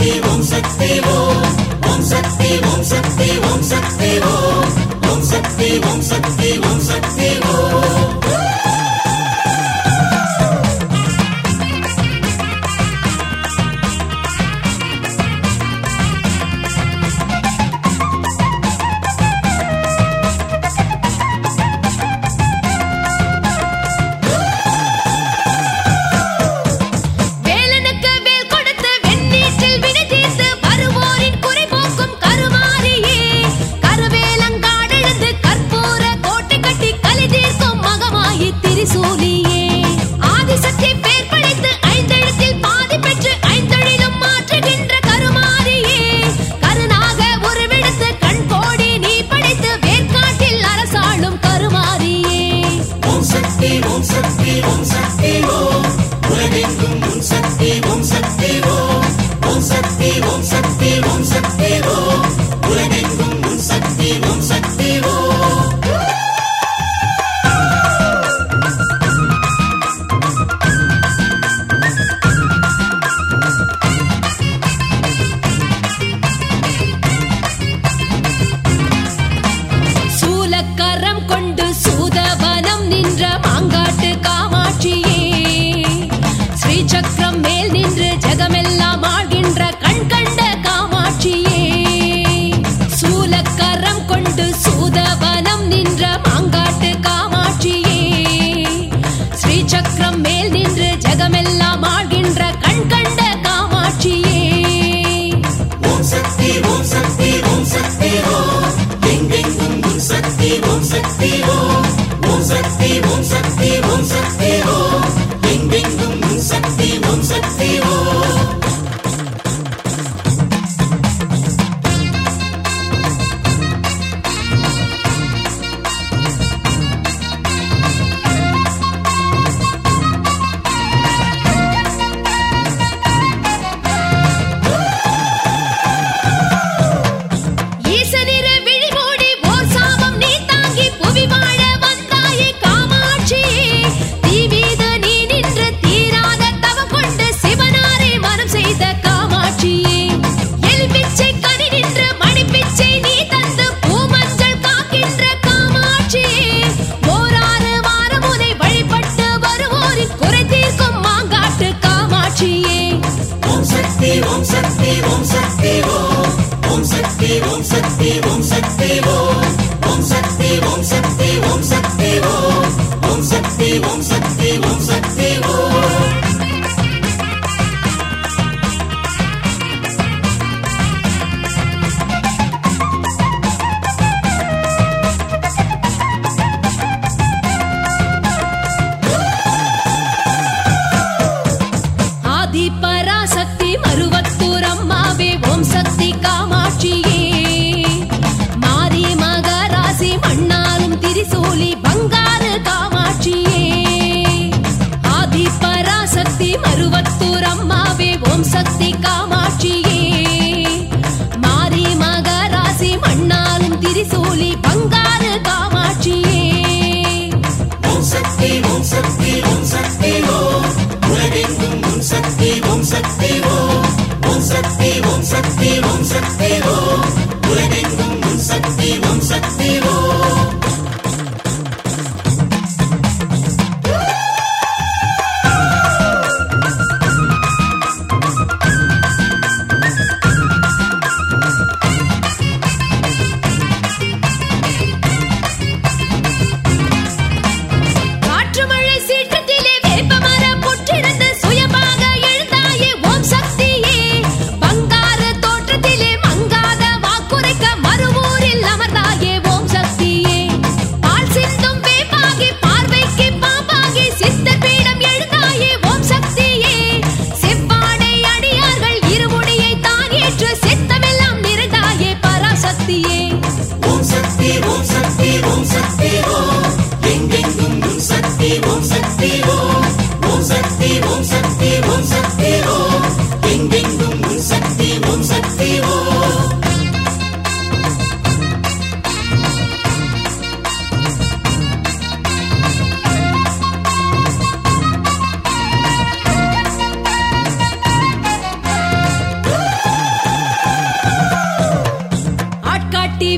சூலக்கரம் கொண்டு சூதவன்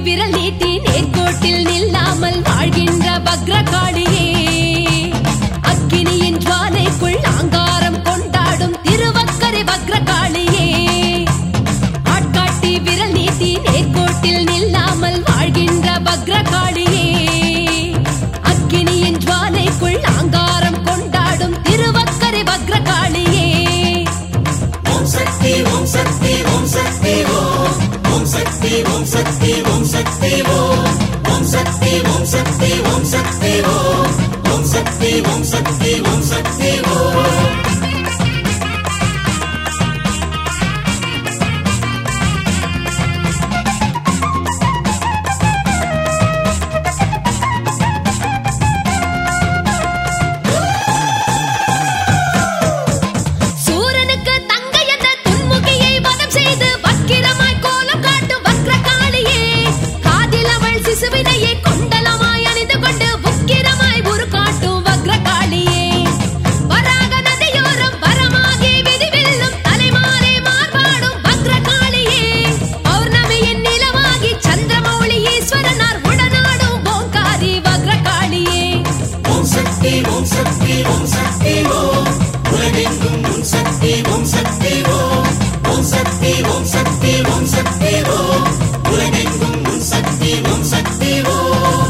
விரல் நீட்டி நேர்கோட்டில் நில்லாமல் வாழ்கின்ற பக்ரகாளியே, அக்கினியின் ஜுவாலைக்குள் அங்காரம் கொண்டாடும் திருவக்கரை பக்ரகாளியே, ஆட்காட்டி விரல் நீட்டி நேர்கோட்டில் நில்லாமல் வாழ்கின்ற பக்ரகாளியே, அக்கினியின் ஜுவாலைக்குள் அங்காரம் கொண்டாடும் திருவக்கரை பக்ரகாளியே. ஓம் சக்தி ஓம் சக்தி ஓம் சக்தி ஓம் ஓம் சக்தி ஓம் சக்தி ஓம் சக்தி ஓம் ஓம் சக்தி ஓம் சக்தி ஓம் சக்தி ஓம் ஓம் சக்தி ஓம் சக்தி ஓம் சக்தி ஓம். ஓம் சக்தி ஓம் சக்தி ஓம் உலகெங்கும் உன் சக்தி ஓம் சக்தி ஓம் ஓம் சக்தி ஓம் சக்தி ஓம் சக்தி ஓம் உலகெங்கும் உன் சக்தி ஓம் சக்தி ஓம்.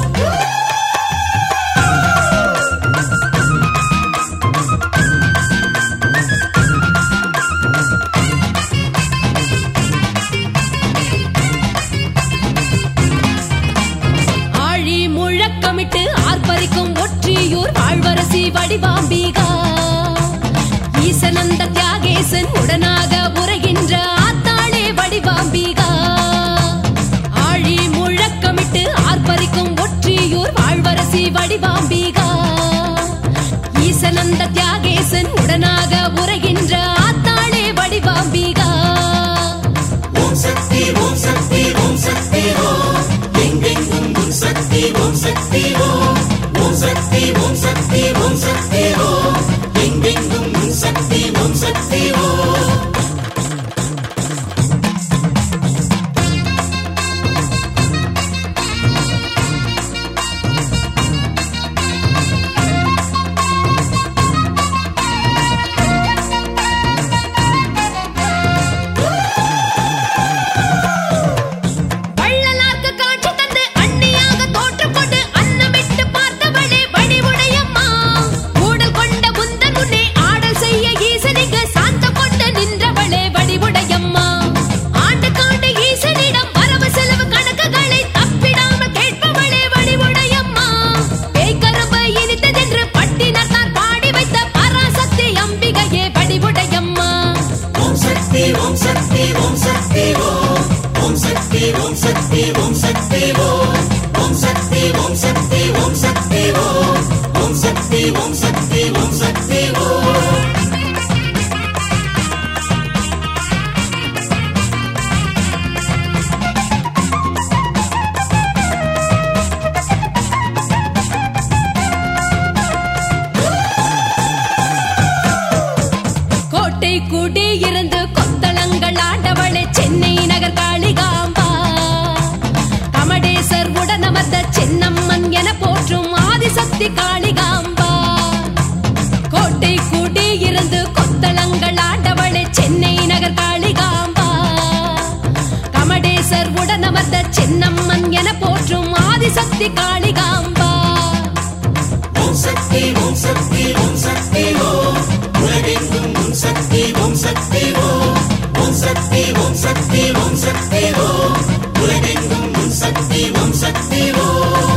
ஆழி முழக்கமிட்டு ஆர்ப்பரிக்கும் ஒற்றியூர் வாழ்வரசி வடிவாம்பிகா, ஈசனந்த தியாகேசன் உடனாக உரைகின்ற ஆத்தாளே வடிவாம்பிகா, ஆழி முழக்கமிட்டு ஆர்ப்பரிக்கும் ஒற்றியூர் வாழ்வரசி வடிவாம்பிகா, ஈசனந்த தியாகேசன் உடனாக உரைகின்ற ஆத்தாளே வடிவாம்பிகா. ஓம் சக்தி ஓம் சக்தி ஓம் சக்தி ஓம் எங்கெங்கும் உன் சக்தி ஓம் சக்தி ஓம் ஓம் சக்தி ஓம் சக்தி ஓம் சக்தி ஓம் எங்கெங்கும் உன் சக்தி ஓம் சக்தி ஓம். ஓம் சக்தி ஓம் சக்தி ஓம் ஓம் சக்தி ஓம் சக்தி ஓம் சக்தி ஓம் ஓம் சக்தி ஓம் சக்தி ஓம் சக்தி ஓம் ஓம் சக்தி ஓம் சக்தி ஓம் சக்தி ஓம். கோட்டை கூடி இருந்து கொத்தளங்கள் ஆண்டவளே சென்னை நகர் காளிகாம்பா, கமடேசர் உடனமர்ந்த சென்னம்மன் என போற்றும் ஆதிசக்தி காளிகாம்பா, கோட்டை கூடி இருந்து கொத்தளங்கள் ஆண்டவளே சென்னை நகர் காளிகாம்பா, கமடேசர் உடனமர்ந்த சென்னம்மன் என போற்றும் ஆதிசக்தி காளிகாம்பா. ஓம் சக்தி ஓம் சக்தி ஓம் சக்தி ஓம் உலகெங்கும் உன் சக்தி ஓம் சக்தி ஓம் ஓம் சக்தி ஓம் சக்தி ஓம் சக்தி ஓம் உலகெங்கும் உன் சக்தி ஓம் சக்தி ஓம்.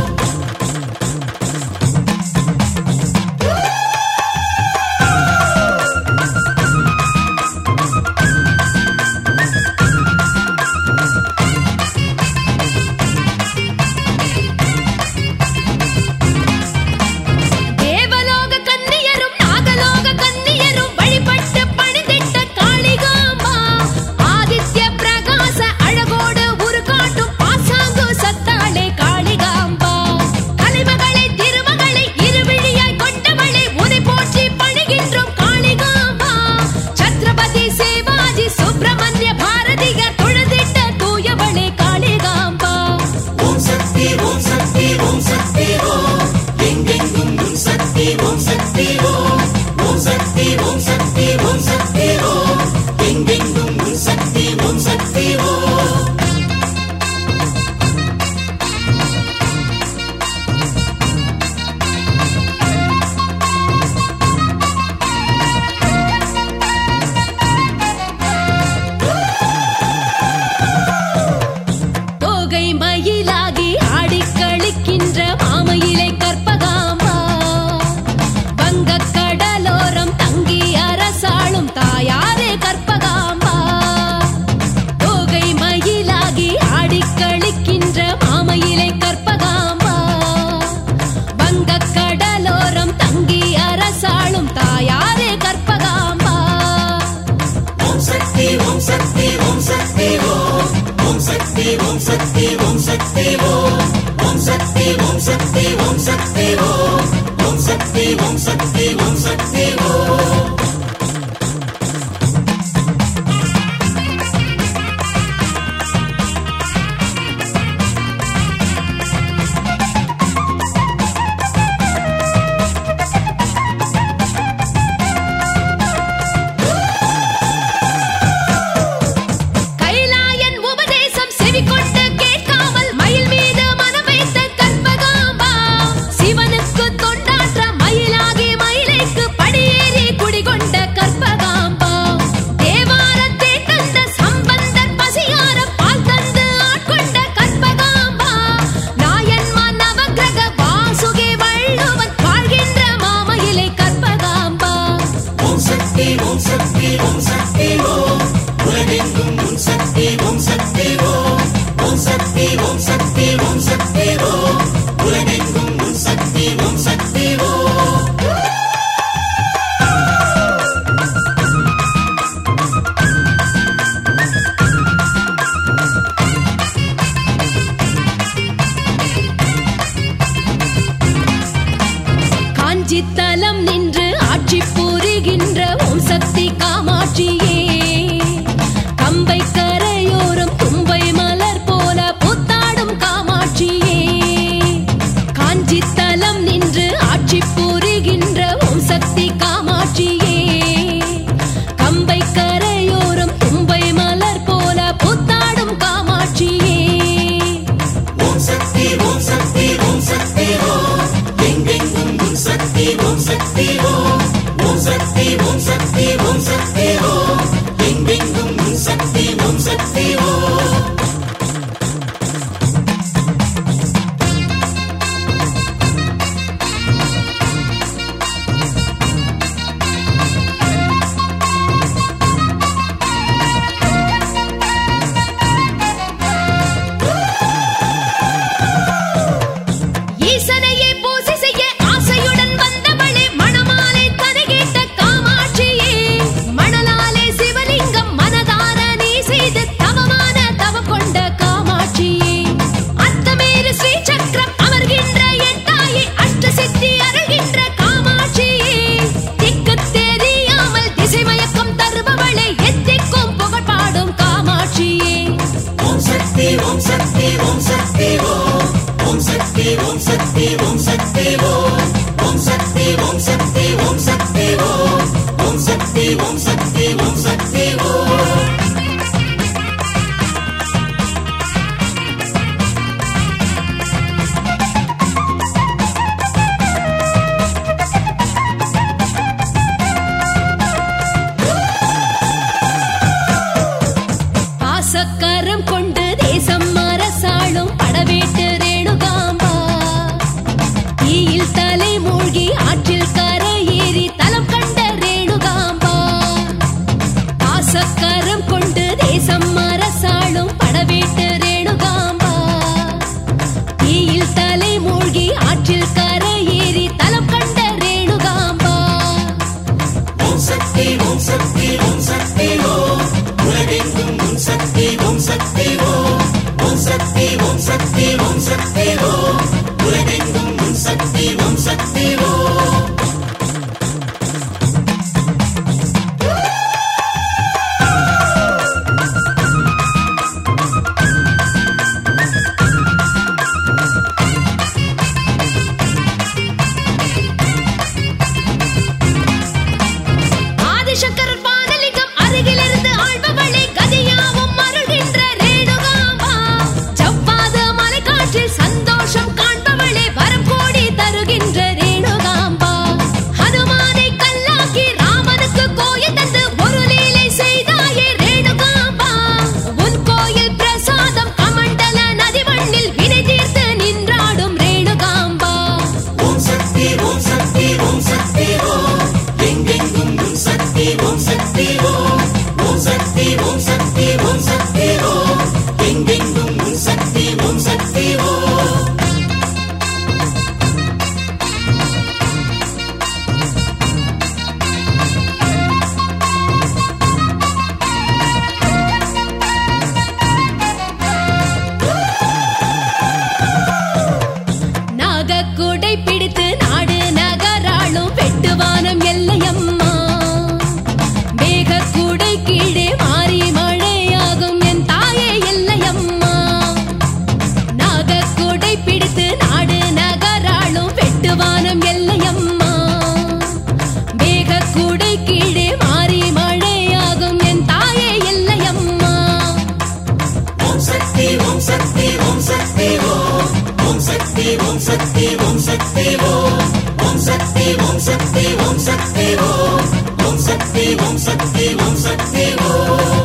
ஓம் சக்தி ஓம் சக்தி ஓம் சக்தி ஓம் ஓம் சக்தி ஓம் சக்தி ஓம் சக்தி ஓம் ஓம் சக்தி ஓம் சக்தி ஓம் சக்தி ஓம் காஞ்சித்தலம் நின்று ஆட்சி புரிகின்ற ஓம் சக்தி காமாட்சியே கம்பை கரையோரம் தும்பை மலர் போல புத்தாடும் காமாட்சியே காஞ்சித்தலம் நின்று ஆட்சி புரிகின்ற ஓம் சக்தி காமாட்சியே கம்பை கரையோரம் தும்பை மலர் போல புத்தாடும் காமாட்சியே ஓம் சக்தி ஓம் சக்தி ஓம் சக்தி ஓம் எங்கெங்கும் உன் சக்தி ஓம் சக்தி ஓம் ஓம் சக்தி ஓம் சக்தி ஓம் சக்தி ஓம் எங்கெங்கும் உன் சக்தி ஓம் சக்தி ஓம் ஈசனையே பூசை செய்ய ஆசையுடன் வந்தவளே மணமாலை தனை கேட்ட காமாட்சியே மணலாலே சிவலிங்கம் மனதார நீ செய்து தவமான தவம் கொண்ட காமாட்சியே அத்தமேறு ஸ்ரீ சக்கரம் அமர்கின்ற என் தாயே அஷ்ட சித்தி அருள்கின்ற காமாட்சியே திக்கு தெரியாமல் திசை மயக்கம் தருபவளே எத்திக்கும் புகழ் பாடும் காமாட்சியே ஓம் சக்தி ஓம் சக்தி ஓம் சக்தி ஓம் ஓம் சக்தி ஓம் சக்தி ஓம் சக்தி ஓம் ஓம் சக்தி ஓம் சக்தி ஓம் சக்தி ஓம் ஓம் சக்தி ஓம் சக்தி ஓம் சக்தி ஓம் பாசக்கரம் கொண்டு தேசம் அரசாளும் படவேட்டு ரேணுகாம்பா தீயில் தலை மூழ்கி ஆற்றில் கரையேறி தலம் கண்ட ரேணுகாம்பா பாசக்கரம் கொண்டு தேசம் அரசாளும் படவேட்டு ரேணுகாம்பா தீயில் தலை மூழ்கி ஆற்றில் கரையேறி தலம் கண்ட ரேணுகாம்பா ஓம் சக்தி ஓம் சக்தி ஓம் சக்தி ஓம் உலகெங்கும் உன் சக்தி ஓம் சக்தி ஓம் ஓம் சக்தி ஓம் சக்தி ஓம் ஓம் சக்தி ஓம் சக்தி ஓம் சக்தி ஓம் ஓம் சக்தி ஓம் சக்தி ஓம் சக்தி ஓம் ஓம் சக்தி ஓம் சக்தி ஓம் சக்தி ஓம்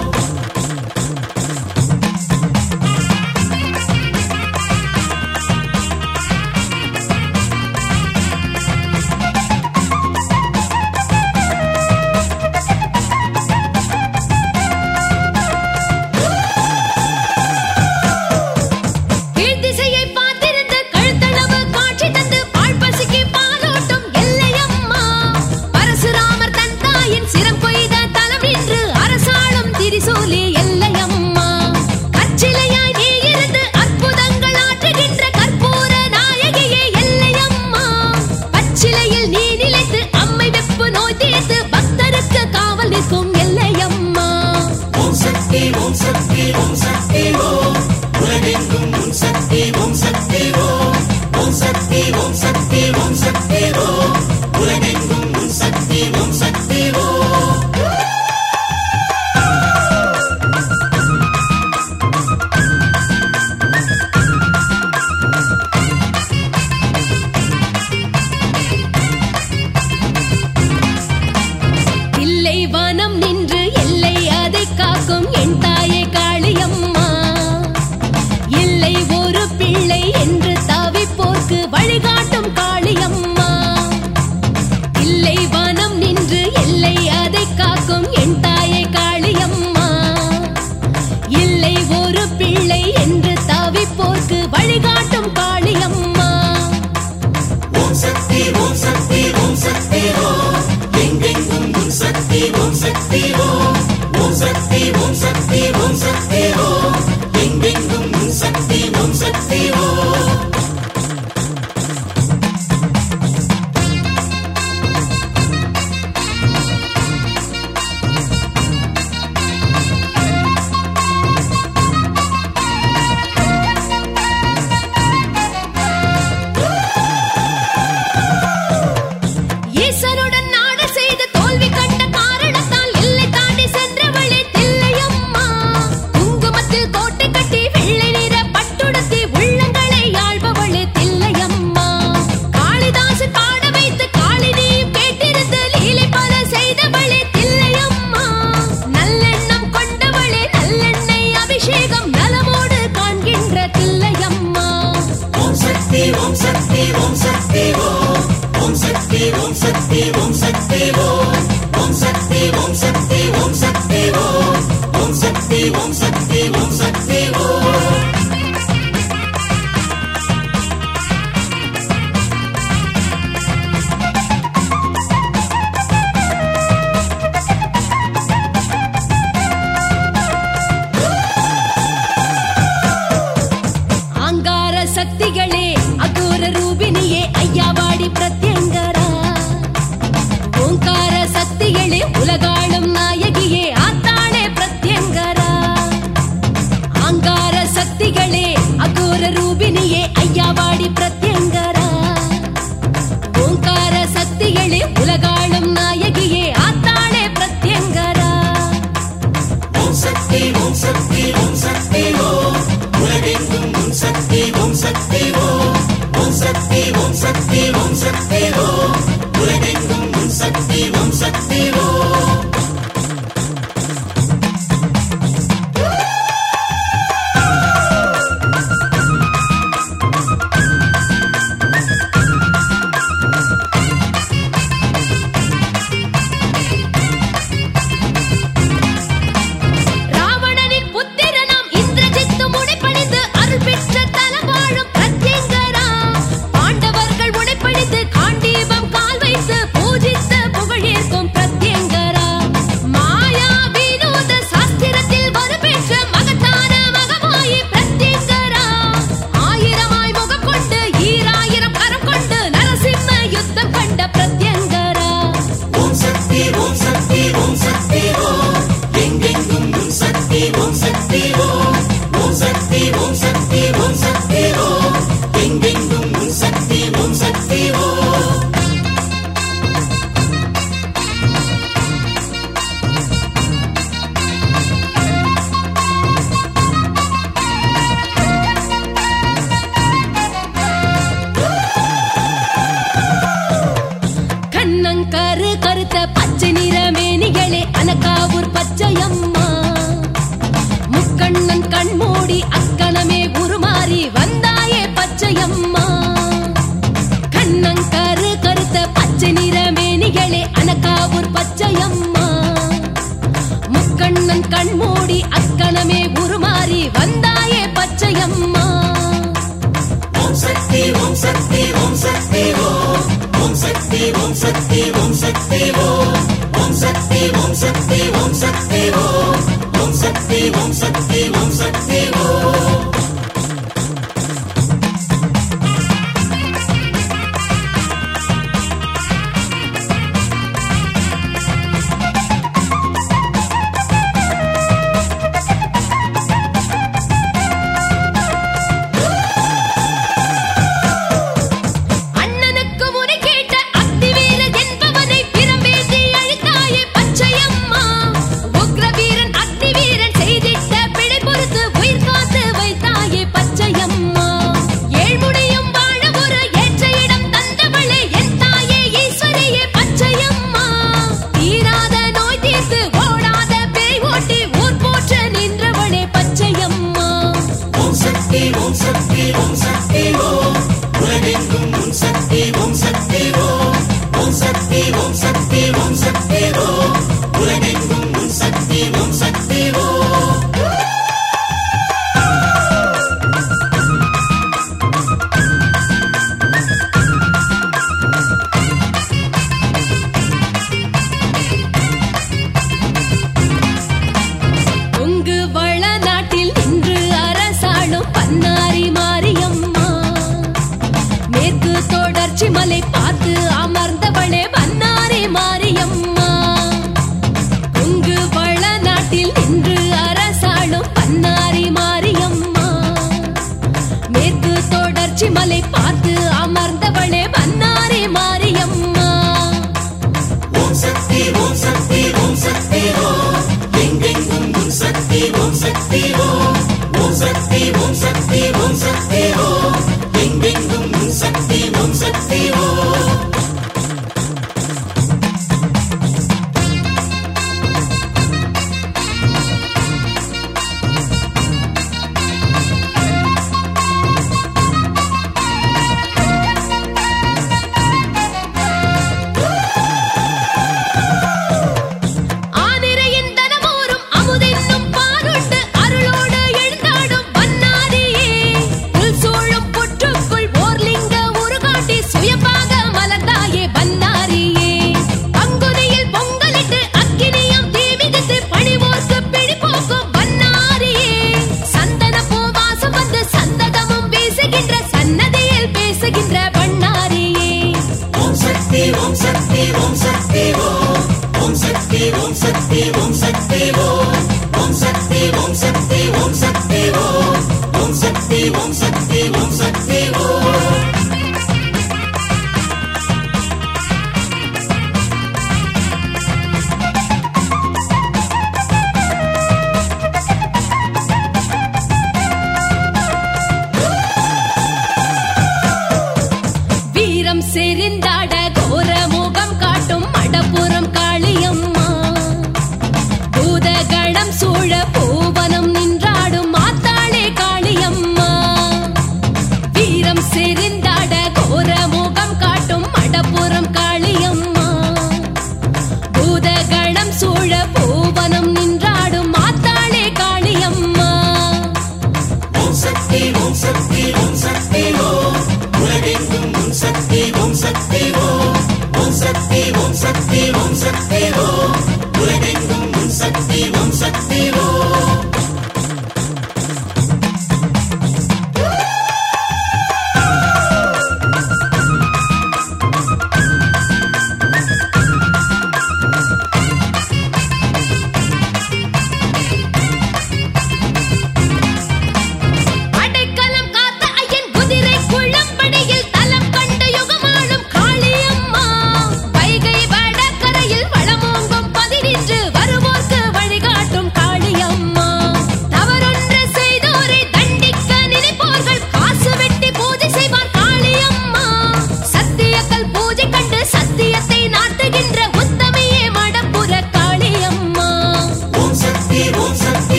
ஓம் சக்தி ஓம் சக்தி ஓம் ஓம் சக்தி ஓம் சக்தி ஓம் சக்தி ஓம் ஓம் சக்தி ஓம் சக்தி ஓம் சக்தி ஓம்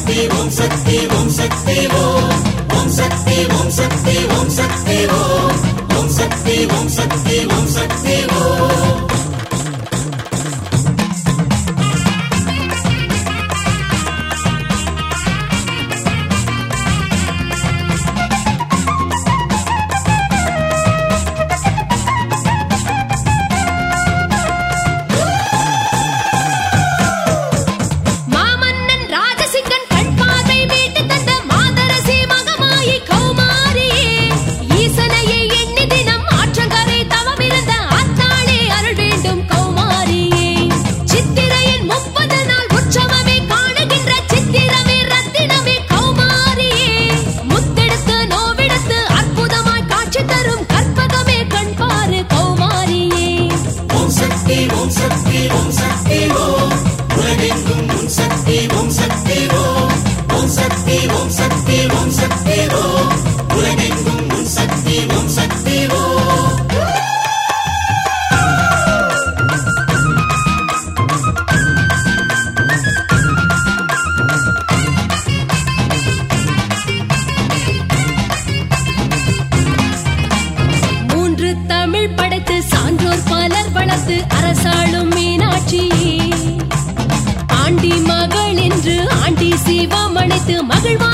சக்தி ஓம் சக்தி ஓம் சக்தி ஓம் ஓம் சக்தி ஓம் சக்தி ஓம் சக்தி ஓம் ஓம் சக்தி ஓம் சக்தி ஓம் சக்தி ஓம் அரசாளும் மீனாட்சி ஆண்டி மகள் என்று ஆண்டி சிவம் அழைத்து மகிழ்வா